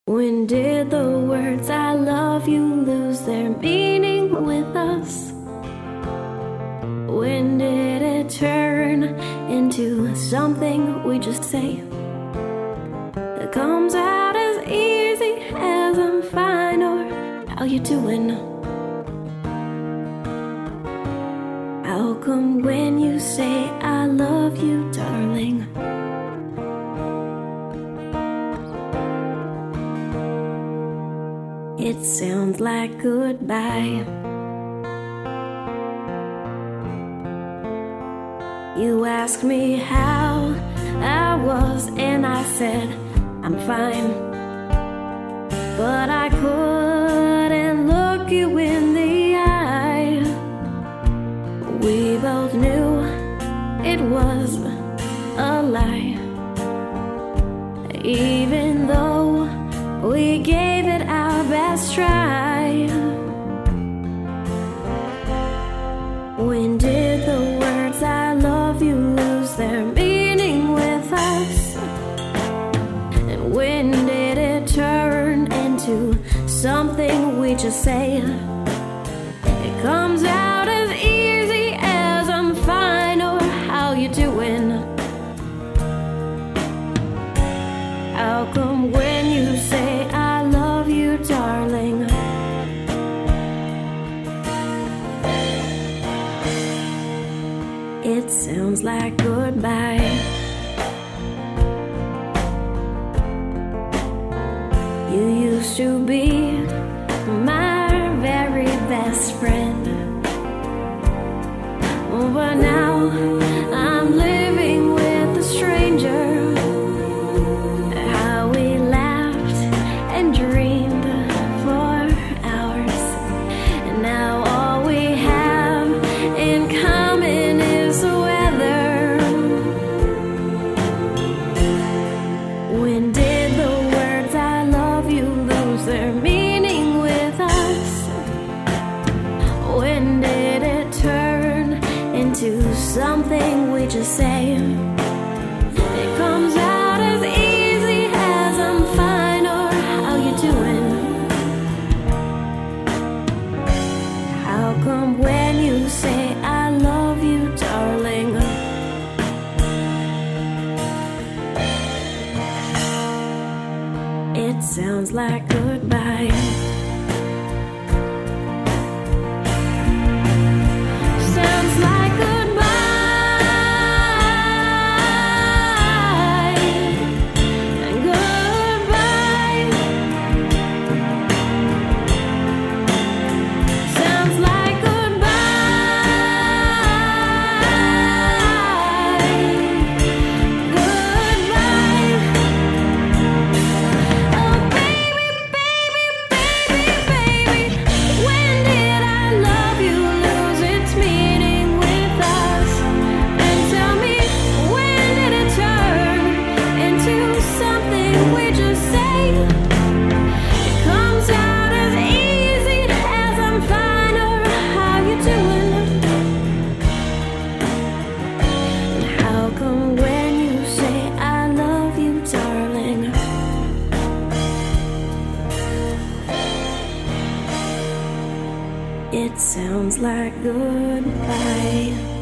When did the words I love you lose their meaning with us? When did it turn into something we just say that comes out as easy as I'm fine or how you doing? How come when you say I love you, darling, it sounds like goodbye? You asked me how I was, and I said I'm fine, but I couldn't look you in the eye. We both knew it was a lie, even though we gave it our best try. When did the words I love you lose their meaning with us? And when did it turn into something we just say? It comes out as easy as I'm fine or how you doing? How come when you say I love you, darling, it sounds like goodbye? You used to be my very best friend, but now I'm living with a stranger. How we laughed and dreamed for hours, and now all we have in common is the weather. When did the words I love you lose their meaning with us? When did it turn into something we just say? It comes out as easy as I'm fine or how you doing? How come when you say I love you, darling, it sounds like goodbye? Sounds like goodbye. Goodbye. Sounds like goodbye. Goodbye. Oh baby, baby, baby, baby, when did I love you lose its meaning with us? And tell me, when did it turn into something we just say? It comes out as easy as I'm fine or how you doing? And how come when you say I love you, darling, it sounds like goodbye?